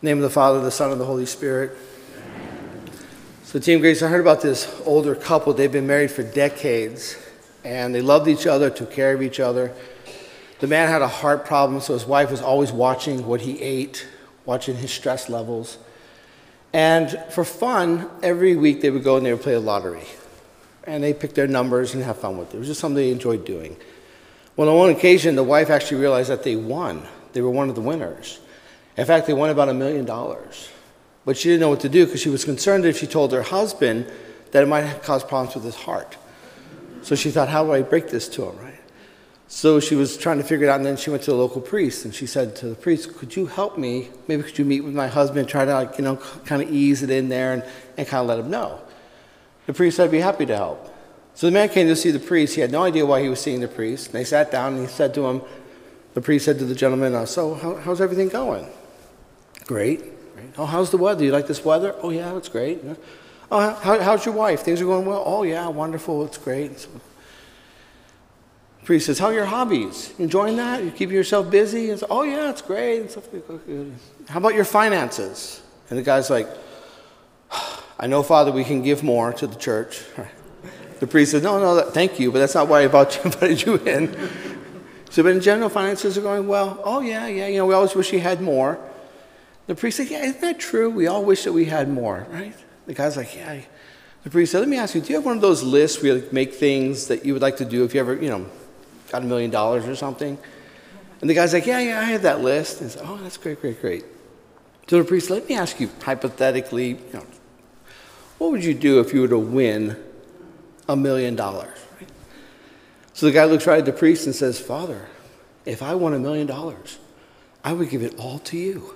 In the name of the Father, the Son, and the Holy Spirit. So Team Grace, I heard about this older couple. They've been married for decades, and they loved each other, took care of each other. The man had a heart problem, so his wife was always watching what he ate, watching his stress levels. And for fun, every week they would go and they would play the lottery. And they pick their numbers and have fun with it. It was just something they enjoyed doing. Well, on one occasion, the wife actually realized that they won. They were one of the winners. In fact, they won about $1 million. But she didn't know what to do because she was concerned that if she told her husband that it might cause problems with his heart. So she thought, how do I break this to him, right? So she was trying to figure it out, and then she went to the local priest, and she said to the priest, could you help me? Maybe could you meet with my husband, try to, kind of ease it in there and kind of let him know. The priest said, I'd be happy to help. So the man came to see the priest. He had no idea why he was seeing the priest. And they sat down, and he said to him, the priest said to the gentleman, so how's everything going? Great. Oh, how's the weather? You like this weather? Oh, yeah, it's great. Oh, how's your wife? Things are going well? Oh, yeah, wonderful. It's great. So, the priest says, how are your hobbies? Enjoying that? You keeping yourself busy? And so, oh, yeah, it's great. And stuff. How about your finances? And the guy's like, I know, Father, we can give more to the church. The priest says, no, thank you, but that's not why I invited you in. So, but in general, finances are going well. Oh, yeah, we always wish we had more. The priest said, yeah, isn't that true? We all wish that we had more, right? The guy's like, yeah. The priest said, let me ask you, do you have one of those lists where you make things that you would like to do if you ever, got $1 million or something? And the guy's like, yeah, I have that list. And he said, oh, that's great. So the priest said, let me ask you, hypothetically, what would you do if you were to win $1 million? Right? So the guy looks right at the priest and says, Father, if I won $1 million, I would give it all to you.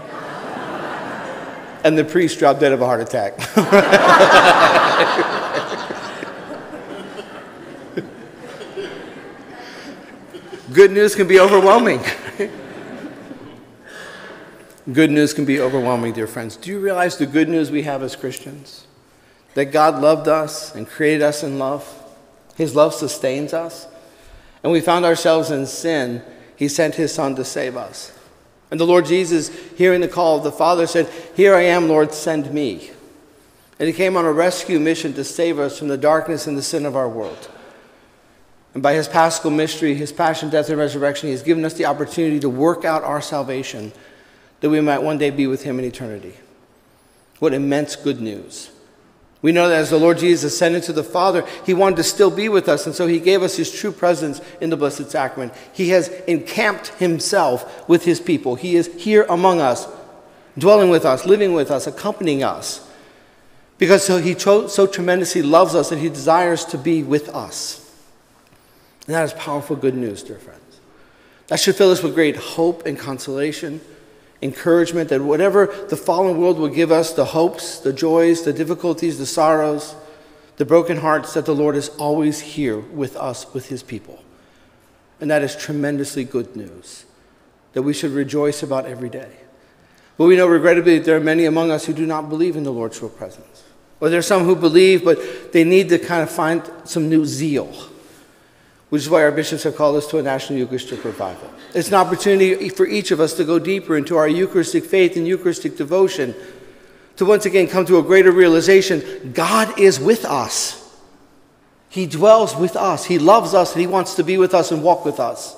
And the priest dropped dead of a heart attack. Good news can be overwhelming. Good news can be overwhelming, dear friends. Do you realize the good news we have as Christians? That God loved us and created us in love. His love sustains us. And we found ourselves in sin. He sent his Son to save us. And the Lord Jesus, hearing the call of the Father, said, here I am, Lord, send me. And he came on a rescue mission to save us from the darkness and the sin of our world. And by his paschal mystery, his passion, death, and resurrection, he has given us the opportunity to work out our salvation, that we might one day be with him in eternity. What immense good news. We know that as the Lord Jesus ascended to the Father, he wanted to still be with us, and so he gave us his true presence in the Blessed Sacrament. He has encamped himself with his people. He is here among us, dwelling with us, living with us, accompanying us, because he so tremendously loves us that he desires to be with us. And that is powerful good news, dear friends. That should fill us with great hope and consolation, encouragement that whatever the fallen world will give us, the hopes, the joys, the difficulties, the sorrows, the broken hearts, that the Lord is always here with us, with his people. And that is tremendously good news that we should rejoice about every day. But we know, regrettably, that there are many among us who do not believe in the Lord's real presence. Or there are some who believe, but they need to kind of find some new zeal, which is why our bishops have called us to a National Eucharistic Revival. It's an opportunity for each of us to go deeper into our Eucharistic faith and Eucharistic devotion, to once again come to a greater realization, God is with us. He dwells with us. He loves us, and he wants to be with us and walk with us.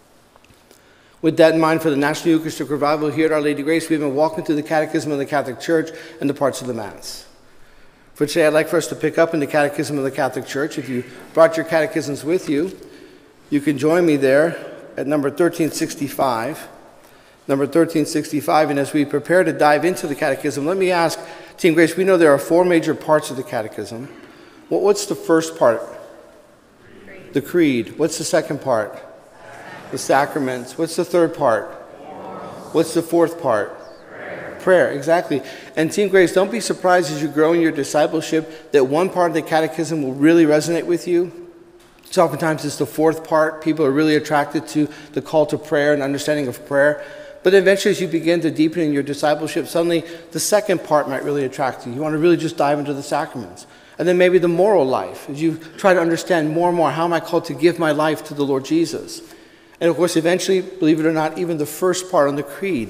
With that in mind, for the National Eucharistic Revival here at Our Lady Grace, we've been walking through the Catechism of the Catholic Church and the parts of the Mass. For today, I'd like for us to pick up in the Catechism of the Catholic Church. If you brought your catechisms with you, you can join me there at number 1365. Number 1365, and as we prepare to dive into the Catechism, let me ask, Team Grace, we know there are 4 major parts of the Catechism. What's the first part? Creed. The Creed. What's the second part? The Sacraments. What's the third part? What's the fourth part? Prayer, exactly. And Team Grace, don't be surprised as you grow in your discipleship that one part of the Catechism will really resonate with you. So oftentimes it's the fourth part. People are really attracted to the call to prayer and understanding of prayer. But eventually as you begin to deepen in your discipleship, suddenly the second part might really attract you. You want to really just dive into the sacraments. And then maybe the moral life, as you try to understand more and more, how am I called to give my life to the Lord Jesus? And of course, eventually, believe it or not, even the first part on the Creed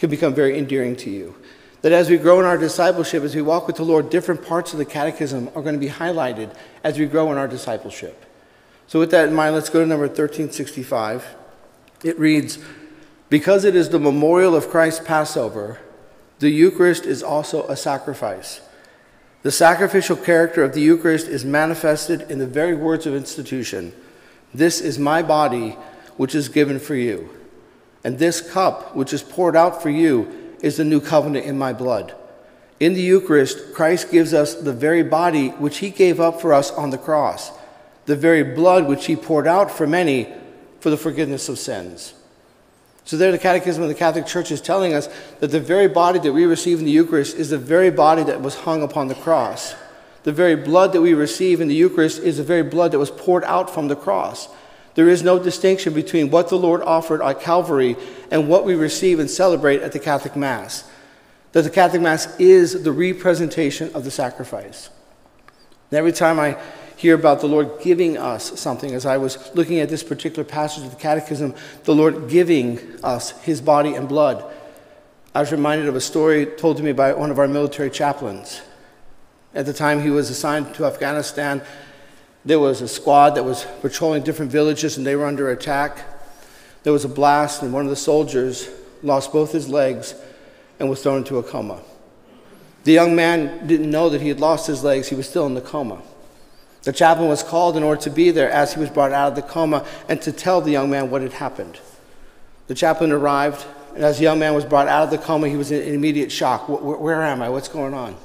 can become very endearing to you. That as we grow in our discipleship, as we walk with the Lord, different parts of the catechism are going to be highlighted as we grow in our discipleship. So with that in mind, let's go to number 1365. It reads, "Because it is the memorial of Christ's Passover, the Eucharist is also a sacrifice. The sacrificial character of the Eucharist is manifested in the very words of institution. This is my body, which is given for you. And this cup, which is poured out for you, is the new covenant in my blood. In the Eucharist, Christ gives us the very body which he gave up for us on the cross, the very blood which he poured out for many for the forgiveness of sins." So there the Catechism of the Catholic Church is telling us that the very body that we receive in the Eucharist is the very body that was hung upon the cross. The very blood that we receive in the Eucharist is the very blood that was poured out from the cross. There is no distinction between what the Lord offered at Calvary and what we receive and celebrate at the Catholic Mass. That the Catholic Mass is the representation of the sacrifice. And every time I hear about the Lord giving us something, as I was looking at this particular passage of the Catechism, the Lord giving us his body and blood, I was reminded of a story told to me by one of our military chaplains. At the time he was assigned to Afghanistan, there was a squad that was patrolling different villages and they were under attack. There was a blast and one of the soldiers lost both his legs and was thrown into a coma. The young man didn't know that he had lost his legs. He was still in the coma. The chaplain was called in order to be there as he was brought out of the coma and to tell the young man what had happened. The chaplain arrived, and as the young man was brought out of the coma, he was in immediate shock. Where am I? What's going on?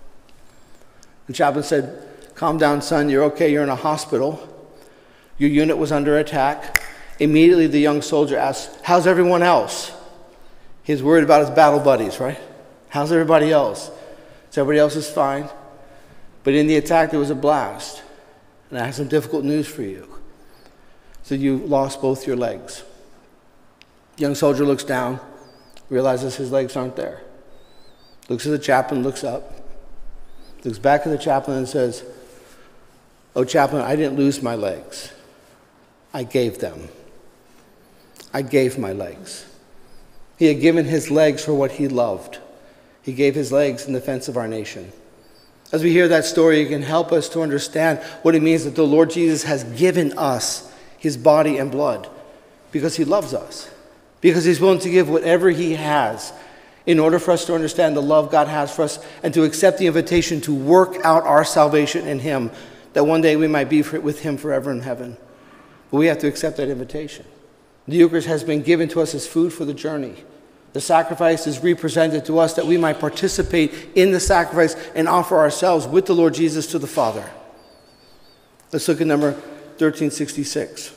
The chaplain said, "Calm down, son. You're okay. You're in a hospital. Your unit was under attack." Immediately, the young soldier asked, "How's everyone else?" He was worried about his battle buddies, right? "How's everybody else?" So everybody else is fine. But in the attack, there was a blast. And I have some difficult news for you. So you lost both your legs. The young soldier looks down, realizes his legs aren't there. Looks at the chaplain, looks up, looks back at the chaplain and says, "Oh, chaplain, I didn't lose my legs. I gave them. I gave my legs." He had given his legs for what he loved. He gave his legs in defense of our nation. As we hear that story, it can help us to understand what it means that the Lord Jesus has given us his body and blood because he loves us, because he's willing to give whatever he has in order for us to understand the love God has for us and to accept the invitation to work out our salvation in him, that one day we might be with him forever in heaven. But we have to accept that invitation. The Eucharist has been given to us as food for the journey. The sacrifice is represented to us that we might participate in the sacrifice and offer ourselves with the Lord Jesus to the Father. Let's look at number 1366.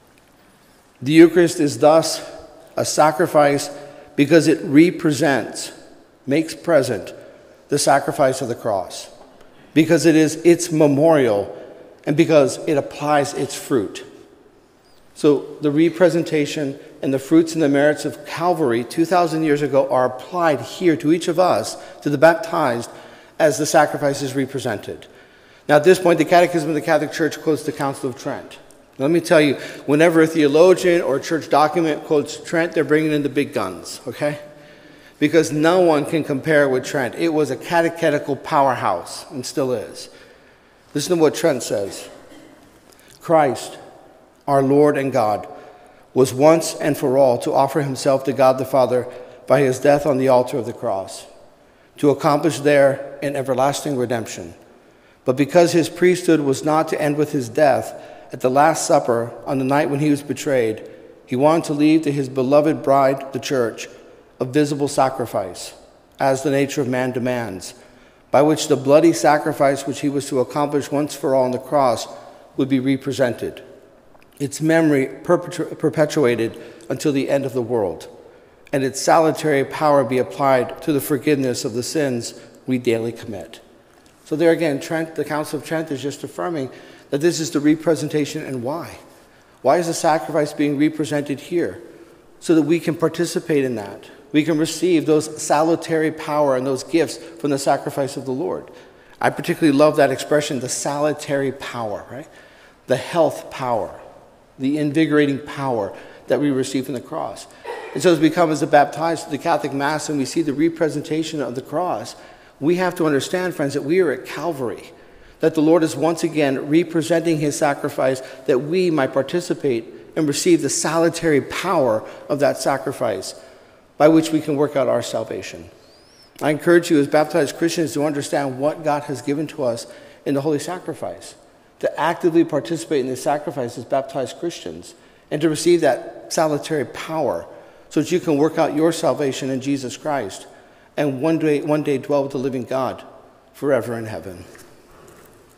The Eucharist is thus a sacrifice because it represents, makes present, the sacrifice of the cross, because it is its memorial, and because it applies its fruit. So the representation and the fruits and the merits of Calvary 2,000 years ago are applied here to each of us, to the baptized, as the sacrifice is represented. Now at this point, the Catechism of the Catholic Church quotes the Council of Trent. Let me tell you, whenever a theologian or a church document quotes Trent, they're bringing in the big guns, okay? Because no one can compare with Trent. It was a catechetical powerhouse, and still is. Listen to what Trent says. "Christ, our Lord and God, was once and for all to offer himself to God the Father by his death on the altar of the cross, to accomplish there an everlasting redemption. But because his priesthood was not to end with his death, at the Last Supper, on the night when he was betrayed, he wanted to leave to his beloved bride, the church, a visible sacrifice, as the nature of man demands, by which the bloody sacrifice which he was to accomplish once for all on the cross would be represented, its memory perpetuated until the end of the world, and its salutary power be applied to the forgiveness of the sins we daily commit." So there again, Trent, the Council of Trent is just affirming that this is the representation. And why? Why is the sacrifice being represented here? So that we can participate in that. We can receive those salutary power and those gifts from the sacrifice of the Lord. I particularly love that expression, the salutary power, right? The health power, the invigorating power that we receive from the cross. And so as we come as a baptized to the Catholic Mass and we see the representation of the cross, we have to understand, friends, that we are at Calvary, that the Lord is once again representing his sacrifice, that we might participate and receive the salutary power of that sacrifice by which we can work out our salvation. I encourage you as baptized Christians to understand what God has given to us in the Holy Sacrifice, to actively participate in the sacrifice as baptized Christians, and to receive that salutary power so that you can work out your salvation in Jesus Christ and one day dwell with the living God forever in heaven.